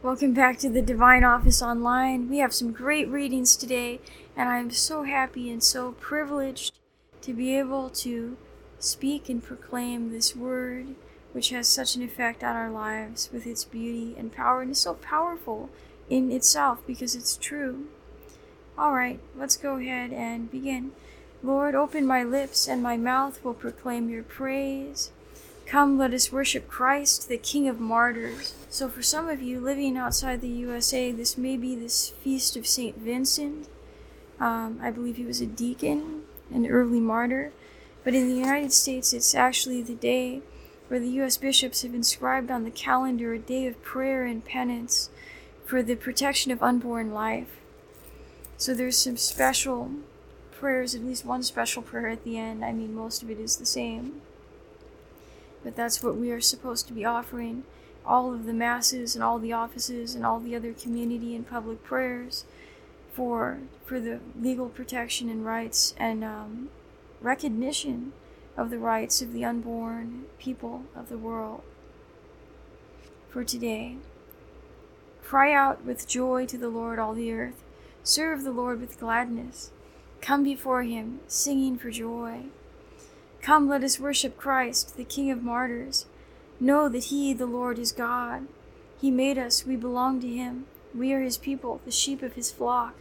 Welcome back to the Divine Office Online. We have some great readings today, and I'm so happy and so privileged to be able to speak and proclaim this word, which has such an effect on our lives with its beauty and power, and is so powerful in itself because it's true. Alright, let's go ahead and begin. Lord, open my lips, and my mouth will proclaim your praise. Come, let us worship Christ, the King of Martyrs. So for some of you living outside the USA, this may be this feast of St. Vincent. I believe he was a deacon, an early martyr. But in the United States, it's actually the day where the U.S. bishops have inscribed on the calendar a day of prayer and penance for the protection of unborn life. So there's some special prayers, at least one special prayer at the end. I mean, most of it is the same. But that's what we are supposed to be offering. All of the masses and all the offices and all the other community and public prayers for the legal protection and rights and recognition of the rights of the unborn people of the world. For today, cry out with joy to the Lord, all the earth. Serve the Lord with gladness. Come before him, singing for joy. Come, let us worship Christ, the King of Martyrs. Know that he, the Lord, is God. He made us, we belong to him. We are his people, the sheep of his flock.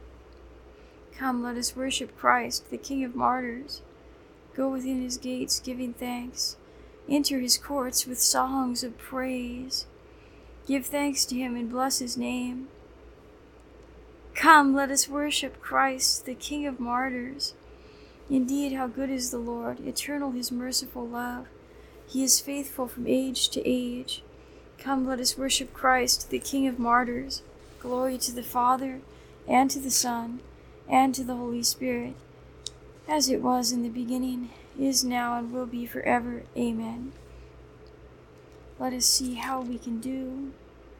Come, let us worship Christ, the King of Martyrs. Go within his gates, giving thanks. Enter his courts with songs of praise. Give thanks to him and bless his name. Come, let us worship Christ, the King of Martyrs. Indeed, how good is the Lord, eternal his merciful love. He is faithful from age to age. Come, let us worship Christ, the King of Martyrs. Glory to the Father, and to the Son, and to the Holy Spirit, as it was in the beginning, is now, and will be forever. Amen. Let us see how we can do.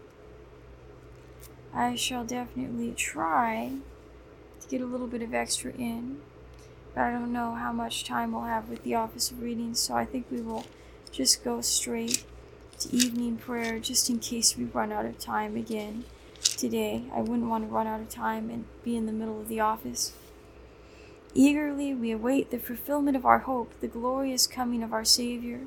I shall definitely try to get a little bit of extra in. But I don't know how much time we'll have with the Office of Readings, so I think we will just go straight to evening prayer, just in case we run out of time again today. I wouldn't want to run out of time and be in the middle of the office. Eagerly we await the fulfillment of our hope, the glorious coming of our Savior.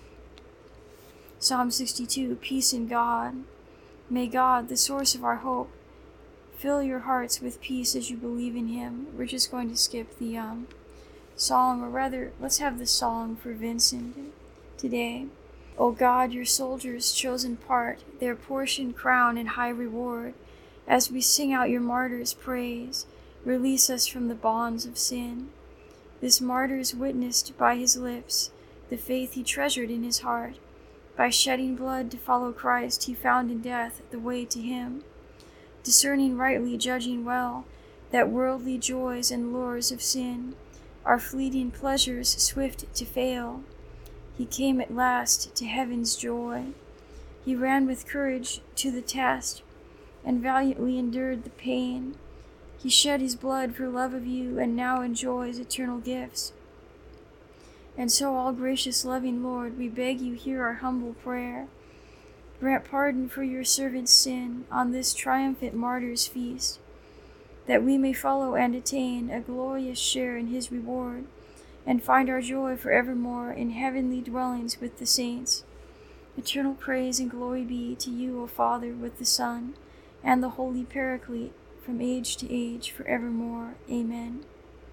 Psalm 62, Peace in God. May God, the source of our hope, fill your hearts with peace as you believe in him. We're just going to skip the song, or rather, let's have the song for Vincent today. O God, your soldiers' chosen part, their portion, crown, and high reward, as we sing out your martyr's praise, release us from the bonds of sin. This martyr's witnessed by his lips the faith he treasured in his heart. By shedding blood to follow Christ, he found in death the way to him. Discerning rightly, judging well, that worldly joys and lures of sin are fleeting pleasures swift to fail. He came at last to heaven's joy. He ran with courage to the test, and valiantly endured the pain. He shed his blood for love of you, and now enjoys eternal gifts. And so, all gracious loving Lord, we beg you hear our humble prayer. Grant pardon for your servant's sin on this triumphant martyr's feast, that we may follow and attain a glorious share in his reward, and find our joy forevermore in heavenly dwellings with the saints. Eternal praise and glory be to you, O Father, with the Son, and the Holy Paraclete, from age to age, forevermore. Amen.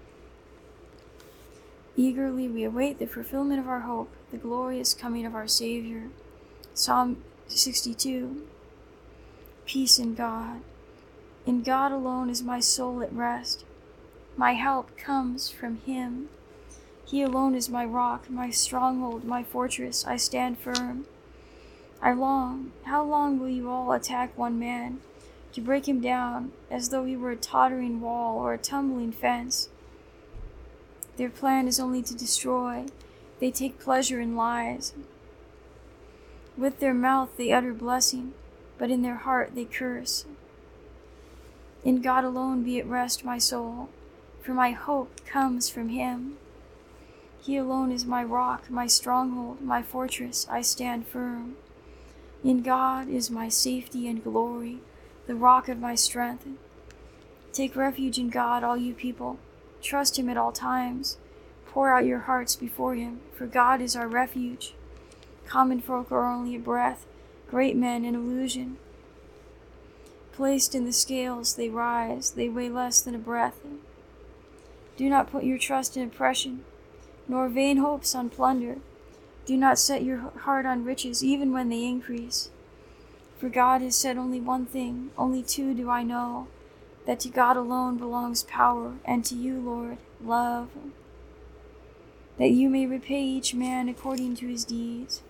Eagerly we await the fulfillment of our hope, the glorious coming of our Savior. Psalm 62. Peace in God. In God alone is my soul at rest. My help comes from him. He alone is my rock, my stronghold, my fortress. I stand firm. How long will you all attack one man, to break him down as though he were a tottering wall or a tumbling fence? Their plan is only to destroy. They take pleasure in lies. With their mouth they utter blessing, but in their heart they curse. In God alone be at rest, my soul, for my hope comes from him. He alone is my rock, my stronghold, my fortress. I stand firm. In God is my safety and glory, the rock of my strength. Take refuge in God, all you people. Trust him at all times. Pour out your hearts before him, for God is our refuge. Common folk are only a breath, great men an illusion. Placed in the scales they rise, they weigh less than a breath. Do not put your trust in oppression, nor vain hopes on plunder. Do not set your heart on riches, even when they increase. For God has said only one thing, only two do I know, that to God alone belongs power, and to you, Lord, love, that you may repay each man according to his deeds.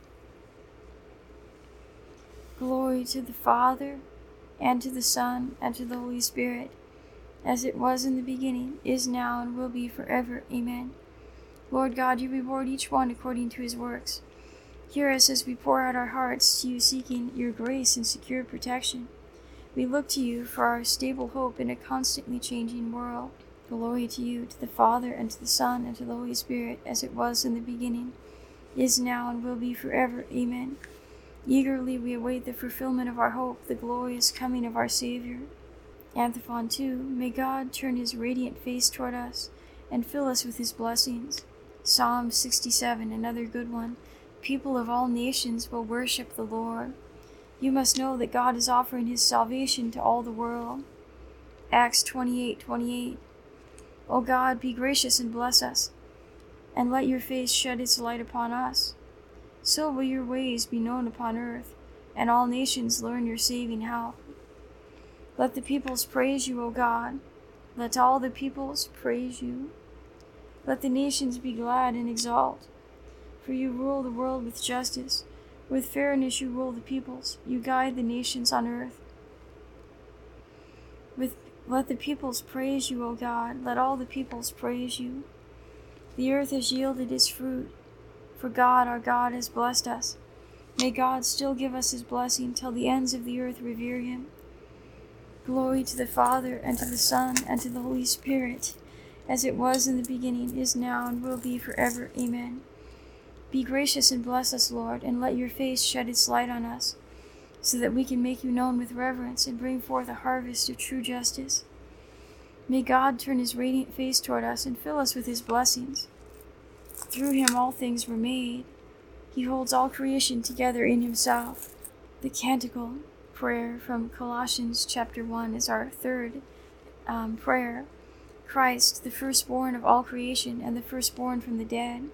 Glory to the Father, and to the Son, and to the Holy Spirit, as it was in the beginning, is now, and will be forever. Amen. Lord God, you reward each one according to his works. Hear us as we pour out our hearts to you, seeking your grace and secure protection. We look to you for our stable hope in a constantly changing world. Glory to you, to the Father, and to the Son, and to the Holy Spirit, as it was in the beginning, is now, and will be forever. Amen. Eagerly we await the fulfillment of our hope, the glorious coming of our Savior. Antiphon 2. May God turn his radiant face toward us, and fill us with his blessings. Psalm 67, another good one. People of all nations will worship the Lord. You must know that God is offering his salvation to all the world. Acts 28:28. O God, be gracious and bless us, and let your face shed its light upon us. So will your ways be known upon earth, and all nations learn your saving help. Let the peoples praise you, O God. Let all the peoples praise you. Let the nations be glad and exult. For you rule the world with justice. With fairness you rule the peoples. You guide the nations on earth. Let the peoples praise you, O God. Let all the peoples praise you. The earth has yielded its fruit, for God, our God, has blessed us. May God still give us his blessing till the ends of the earth revere him. Glory to the Father, and to the Son, and to the Holy Spirit, as it was in the beginning, is now, and will be forever. Amen. Be gracious and bless us, Lord, and let your face shed its light on us, so that we can make you known with reverence and bring forth a harvest of true justice. May God turn his radiant face toward us and fill us with his blessings. Through him all things were made. He holds all creation together in himself. The canticle prayer from Colossians chapter 1 is our third prayer. Christ, the firstborn of all creation, and the firstborn from the dead.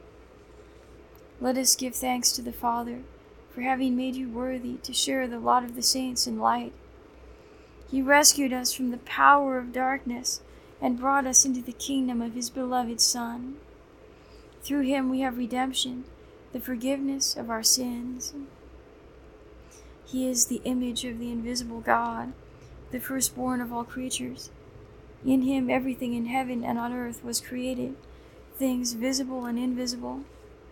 Let us give thanks to the Father for having made you worthy to share the lot of the saints in light. He rescued us from the power of darkness and brought us into the kingdom of his beloved Son. Through him we have redemption, the forgiveness of our sins. He is the image of the invisible God, the firstborn of all creatures. In him everything in heaven and on earth was created, things visible and invisible.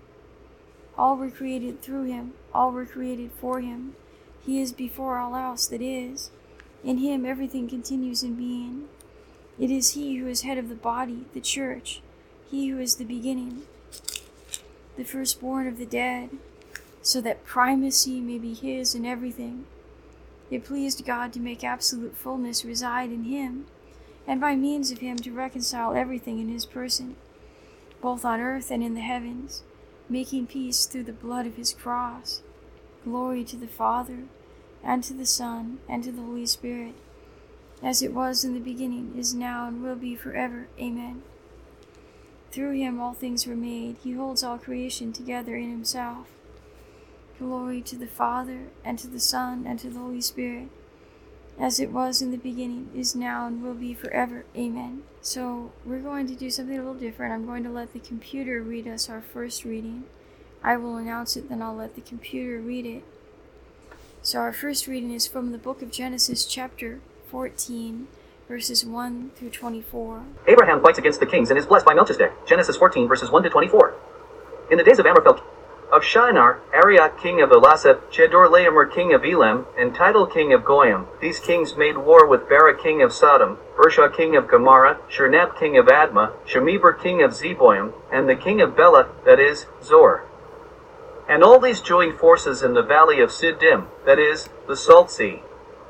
All were created through him, all were created for him. He is before all else that is. In him everything continues in being. It is he who is head of the body, the church, he who is the beginning, the firstborn of the dead, so that primacy may be his in everything. It pleased God to make absolute fullness reside in him, and by means of him to reconcile everything in his person, both on earth and in the heavens, making peace through the blood of his cross. Glory to the Father, and to the Son, and to the Holy Spirit, as it was in the beginning, is now, and will be forever. Amen. Through him all things were made. He holds all creation together in himself. Glory to the Father, and to the Son, and to the Holy Spirit, as it was in the beginning, is now, and will be forever. Amen. So we're going to do something a little different. I'm going to let the computer read us our first reading. I will announce it, then I'll let the computer read it. So our first reading is from the book of Genesis, chapter 14, verses 1 through 24. Abraham fights against the kings and is blessed by Melchizedek. Genesis 14, verses 1 to 24. In the days of Amraphel, of Shinar, Arioch king of Elasah, Chedorlaomer king of Elam, and Tidal king of Goyim. These kings made war with Barak king of Sodom, Bersha king of Gomorrah, Shernab king of Admah, Shemeber king of Zeboim, and the king of Bela, that is, Zor. And all these joined forces in the valley of Siddim, that is, the Salt Sea.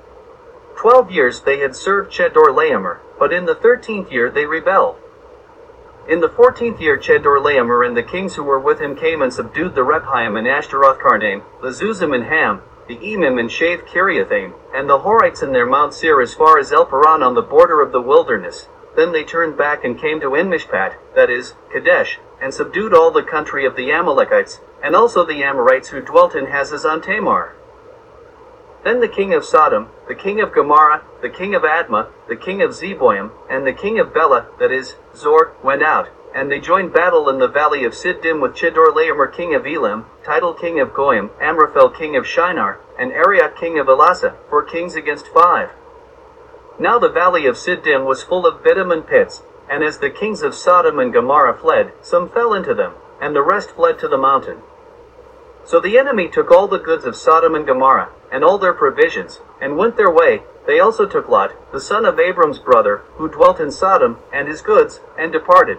12 years they had served Chedorlaomer, but in the 13th year they rebelled. In the 14th year Chedorlaomer and the kings who were with him came and subdued the Rephaim and Ashtaroth-Karnaim, the Zuzim and Ham, the Emim and Shath Kiriathaim, and the Horites in their Mount Seir as far as El Paran on the border of the wilderness. Then they turned back and came to En-Mishpat, that is, Kadesh, and subdued all the country of the Amalekites, and also the Amorites who dwelt in Hazazon Tamar. Then the king of Sodom, the king of Gomorrah, the king of Admah, the king of Zeboim, and the king of Bela, that is, Zor, went out, and they joined battle in the valley of Siddim with Chedorlaomer king of Elam, Tidal king of Goyim, Amraphel king of Shinar, and Arioch king of Elasa, 4 kings against 5. Now the valley of Siddim was full of bitumen pits, and as the kings of Sodom and Gomorrah fled, some fell into them, and the rest fled to the mountain. So the enemy took all the goods of Sodom and Gomorrah, and all their provisions, and went their way. They also took Lot, the son of Abram's brother, who dwelt in Sodom, and his goods, and departed.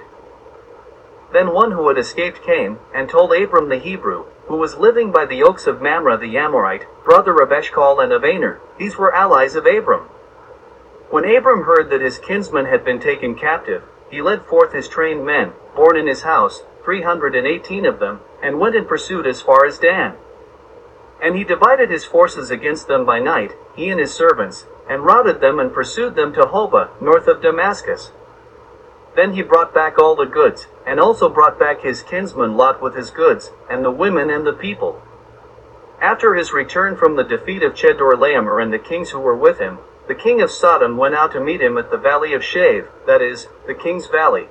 Then one who had escaped came, and told Abram the Hebrew, who was living by the oaks of Mamre the Amorite, brother of Eshcol and of Aner. These were allies of Abram. When Abram heard that his kinsman had been taken captive, he led forth his trained men, born in his house, 318 of them, and went in pursuit as far as Dan. And he divided his forces against them by night, he and his servants, and routed them and pursued them to Hobah, north of Damascus. Then he brought back all the goods, and also brought back his kinsman Lot with his goods, and the women and the people. After his return from the defeat of Chedorlaomer and the kings who were with him, the king of Sodom went out to meet him at the valley of Shave, that is, the king's valley.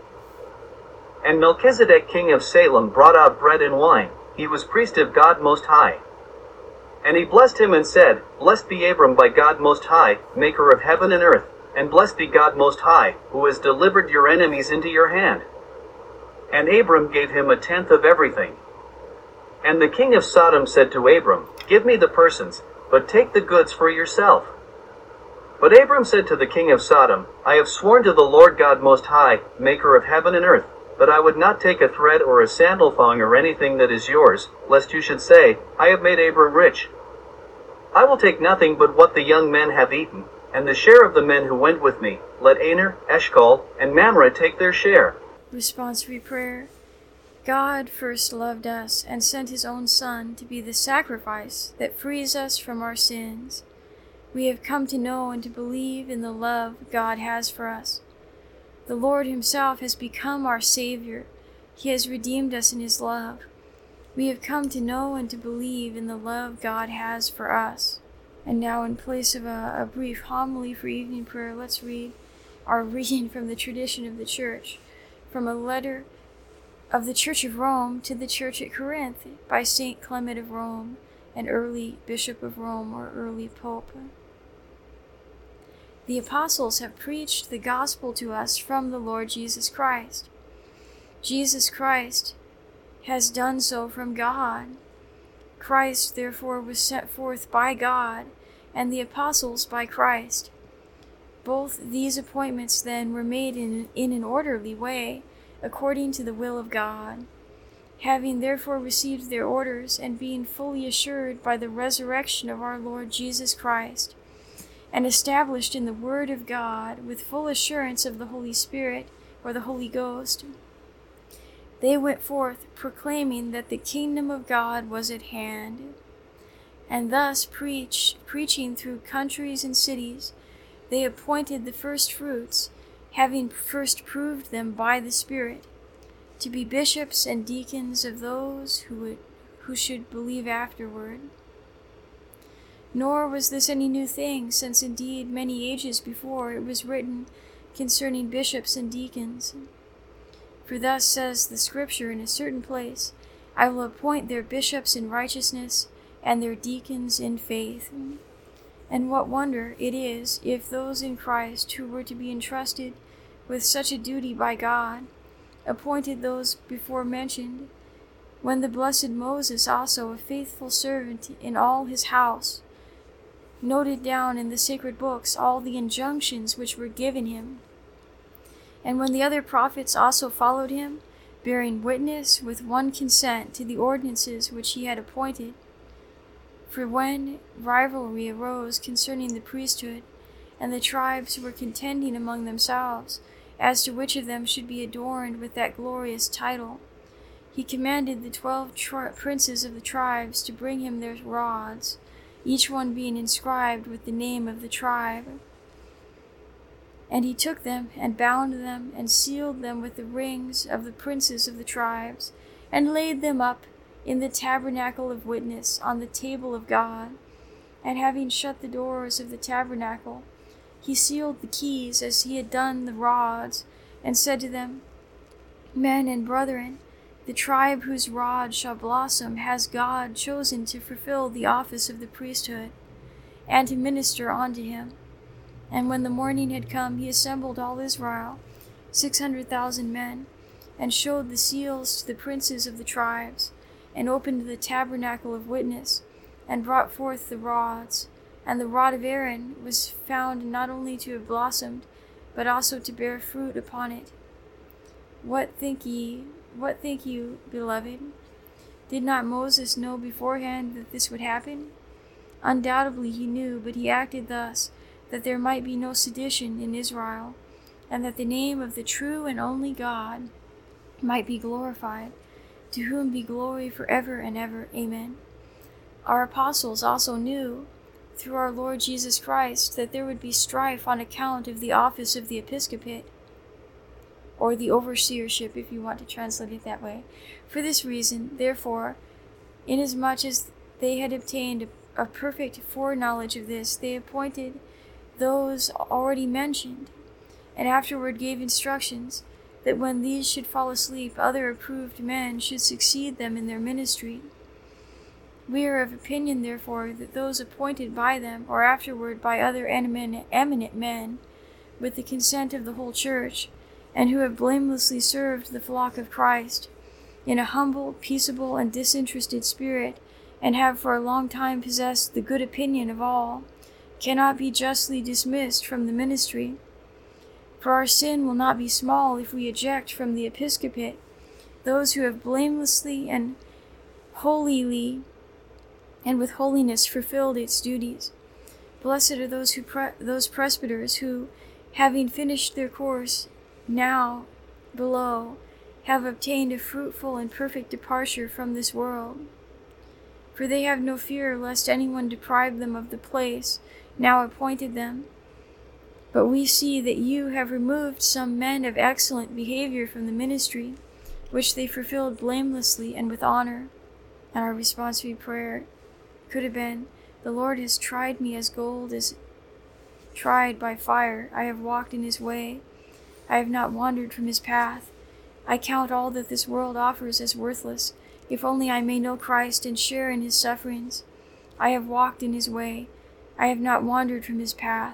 And Melchizedek king of Salem brought out bread and wine. He was priest of God Most High. And he blessed him and said, Blessed be Abram by God Most High, maker of heaven and earth, and blessed be God Most High, who has delivered your enemies into your hand. And Abram gave him 1/10 of everything. And the king of Sodom said to Abram, Give me the persons, but take the goods for yourself. But Abram said to the king of Sodom, I have sworn to the Lord God Most High, maker of heaven and earth, that I would not take a thread or a sandal thong or anything that is yours, lest you should say, I have made Abram rich. I will take nothing but what the young men have eaten, and the share of the men who went with me. Let Aner, Eshcol, and Mamre take their share. Responsory prayer. God first loved us and sent his own Son to be the sacrifice that frees us from our sins. We have come to know and to believe in the love God has for us. The Lord himself has become our Savior. He has redeemed us in his love. We have come to know and to believe in the love God has for us. And now, in place of a brief homily for evening prayer, let's read our reading from the tradition of the Church, from a letter of the Church of Rome to the Church at Corinth by St. Clement of Rome, an early Bishop of Rome or early Pope. The apostles have preached the gospel to us from the Lord Jesus Christ. Jesus Christ has done so from God. Christ, therefore, was sent forth by God, and the apostles by Christ. Both these appointments, then, were made in an orderly way, according to the will of God. Having therefore received their orders, and being fully assured by the resurrection of our Lord Jesus Christ, and established in the Word of God with full assurance of the Holy Spirit, or the Holy Ghost, they went forth proclaiming that the kingdom of God was at hand. And thus preaching through countries and cities, they appointed the first fruits, having first proved them by the Spirit, to be bishops and deacons of those who should believe afterward. Nor was this any new thing, since indeed many ages before it was written concerning bishops and deacons. For thus says the Scripture in a certain place, I will appoint their bishops in righteousness, and their deacons in faith. And what wonder it is if those in Christ who were to be entrusted with such a duty by God appointed those before mentioned, when the blessed Moses also, a faithful servant in all his house, noted down in the sacred books all the injunctions which were given him. And when the other prophets also followed him, bearing witness with one consent to the ordinances which he had appointed. For when rivalry arose concerning the priesthood, and the tribes were contending among themselves as to which of them should be adorned with that glorious title, he commanded the 12 princes of the tribes to bring him their rods, each one being inscribed with the name of the tribe. And he took them, and bound them, and sealed them with the rings of the princes of the tribes, and laid them up in the tabernacle of witness on the table of God. And having shut the doors of the tabernacle, he sealed the keys as he had done the rods, and said to them, Men and brethren, the tribe whose rod shall blossom has God chosen to fulfill the office of the priesthood, and to minister unto him. And when the morning had come, he assembled all Israel, 600,000 men, and showed the seals to the princes of the tribes, and opened the tabernacle of witness, and brought forth the rods. And the rod of Aaron was found not only to have blossomed, but also to bear fruit upon it. What think you, beloved? Did not Moses know beforehand that this would happen? Undoubtedly he knew, but he acted thus, that there might be no sedition in Israel, and that the name of the true and only God might be glorified, to whom be glory forever and ever. Amen. Our apostles also knew, through our Lord Jesus Christ, that there would be strife on account of the office of the episcopate, or the overseership, if you want to translate it that way. For this reason, therefore, inasmuch as they had obtained a perfect foreknowledge of this, they appointed those already mentioned, and afterward gave instructions that when these should fall asleep, other approved men should succeed them in their ministry. We are of opinion, therefore, that those appointed by them, or afterward by other eminent men, with the consent of the whole church, and who have blamelessly served the flock of Christ, in a humble, peaceable, and disinterested spirit, and have for a long time possessed the good opinion of all, cannot be justly dismissed from the ministry. For our sin will not be small if we eject from the episcopate those who have blamelessly and holily and with holiness fulfilled its duties. Blessed are those presbyters who, having finished their course now below, have obtained a fruitful and perfect departure from this world. For they have no fear lest anyone deprive them of the place now appointed them. But we see that you have removed some men of excellent behavior from the ministry, which they fulfilled blamelessly and with honor. And our responsory prayer could have been, The Lord has tried me as gold is tried by fire. I have walked in his way. I have not wandered from his path. I count all that this world offers as worthless, if only I may know Christ and share in his sufferings. I have walked in his way. I have not wandered from his path.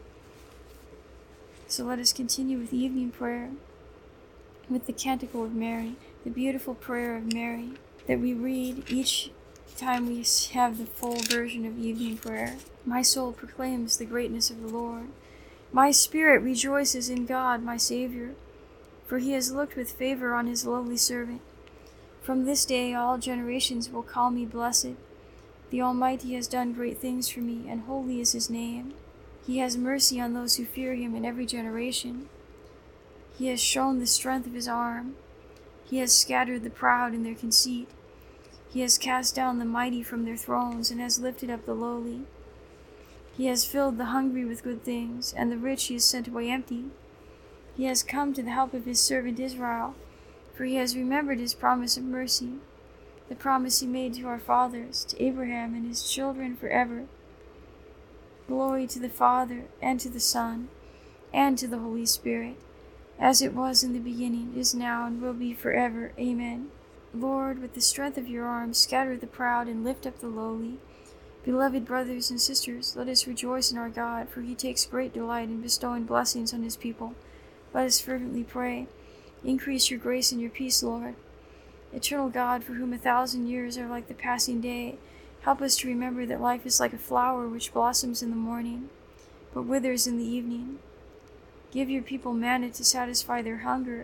So let us continue with evening prayer, with the Canticle of Mary, the beautiful prayer of Mary that we read each time we have the full version of evening prayer. My soul proclaims the greatness of the Lord. My spirit rejoices in God, my Savior, for he has looked with favor on his lowly servant. From this day all generations will call me blessed. The Almighty has done great things for me, and holy is his name. He has mercy on those who fear him in every generation. He has shown the strength of his arm. He has scattered the proud in their conceit. He has cast down the mighty from their thrones, and has lifted up the lowly. He has filled the hungry with good things, and the rich he has sent away empty. He has come to the help of his servant Israel, for he has remembered his promise of mercy, the promise he made to our fathers, to Abraham and his children forever. Glory to the Father, and to the Son, and to the Holy Spirit, as it was in the beginning, is now, and will be forever. Amen. Lord, with the strength of your arm, scatter the proud and lift up the lowly. Beloved brothers and sisters, let us rejoice in our God, for he takes great delight in bestowing blessings on his people. Let us fervently pray. Increase your grace and your peace, Lord. Eternal God, for whom 1,000 years are like the passing day, help us to remember that life is like a flower which blossoms in the morning, but withers in the evening. Give your people manna to satisfy their hunger,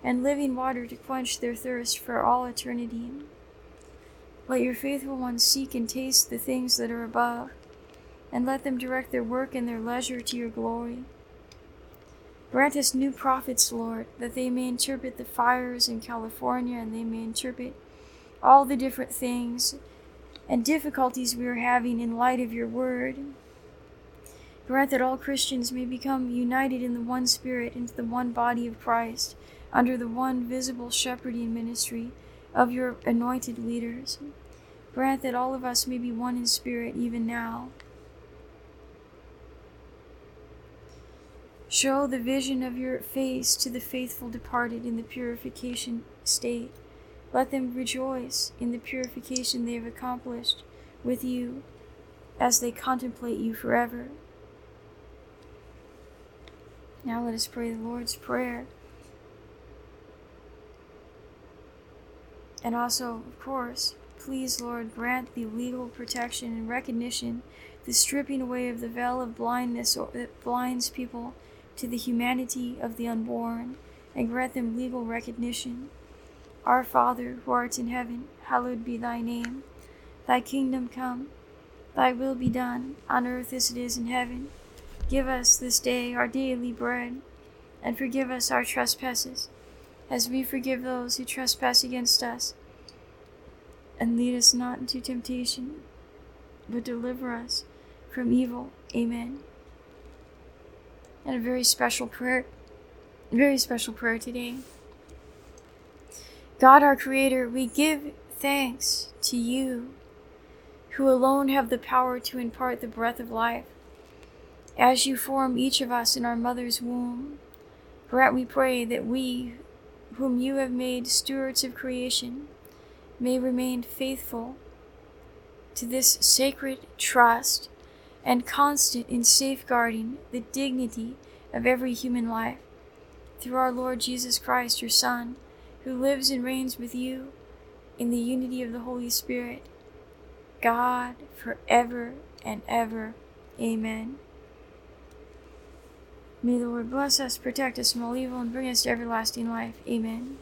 and living water to quench their thirst for all eternity. Let your faithful ones seek and taste the things that are above, and let them direct their work and their leisure to your glory. Grant us new prophets, Lord, that they may interpret the fires in California, and they may interpret all the different things and difficulties we are having in light of your word. Grant that all Christians may become united in the one Spirit, into the one body of Christ, under the one visible shepherding ministry of your anointed leaders. Grant that all of us may be one in spirit even now. Show the vision of your face to the faithful departed in the purification state. Let them rejoice in the purification they have accomplished with you as they contemplate you forever. Now let us pray the Lord's Prayer. And also, of course, please, Lord, grant the legal protection and recognition, the stripping away of the veil of blindness that blinds people to the humanity of the unborn, and grant them legal recognition. Our Father, who art in heaven, hallowed be thy name. Thy kingdom come, thy will be done, on earth as it is in heaven. Give us this day our daily bread, and forgive us our trespasses, as we forgive those who trespass against us. And lead us not into temptation, but deliver us from evil. Amen. And a very special prayer today. God, our Creator, we give thanks to you, who alone have the power to impart the breath of life. As you form each of us in our mother's womb, grant, we pray, that we, whom you have made stewards of creation, may remain faithful to this sacred trust and constant in safeguarding the dignity of every human life. Through our Lord Jesus Christ, your Son, who lives and reigns with you in the unity of the Holy Spirit, God, forever and ever. Amen. May the Lord bless us, protect us from all evil, and bring us to everlasting life. Amen.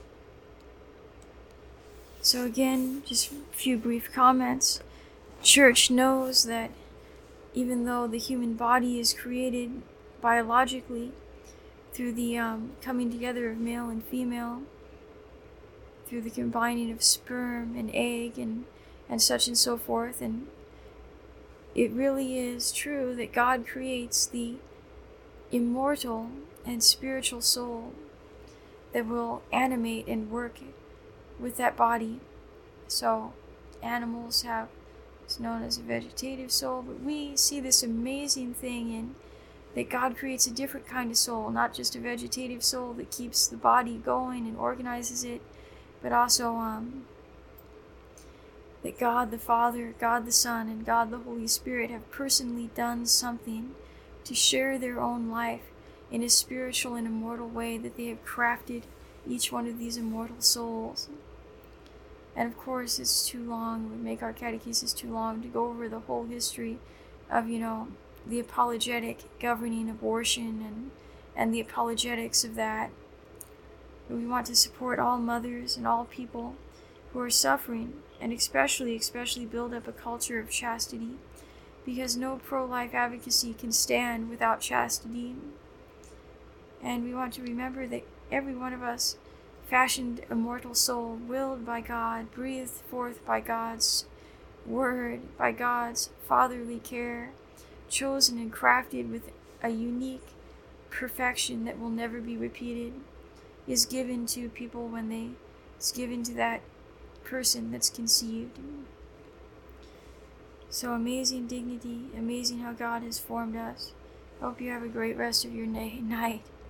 So again, just a few brief comments. Church knows that even though the human body is created biologically through the coming together of male and female, through the combining of sperm and egg and such and so forth, and it really is true that God creates the immortal and spiritual soul that will animate and work with that body. So animals have what's known as a vegetative soul, but we see this amazing thing in that God creates a different kind of soul, not just a vegetative soul that keeps the body going and organizes it, but also that God the Father, God the Son, and God the Holy Spirit have personally done something to share their own life in a spiritual and immortal way, that they have crafted each one of these immortal souls. And of course, it's too long, it would make our catechesis too long to go over the whole history of, the apologetic governing abortion and the apologetics of that. But we want to support all mothers and all people who are suffering, and especially build up a culture of chastity, because no pro-life advocacy can stand without chastity. And we want to remember that every one of us fashioned immortal soul, willed by God, breathed forth by God's word, by God's fatherly care, chosen and crafted with a unique perfection that will never be repeated, is given to people when it's given to that person that's conceived. So amazing dignity, amazing how God has formed us. I hope you have a great rest of your night.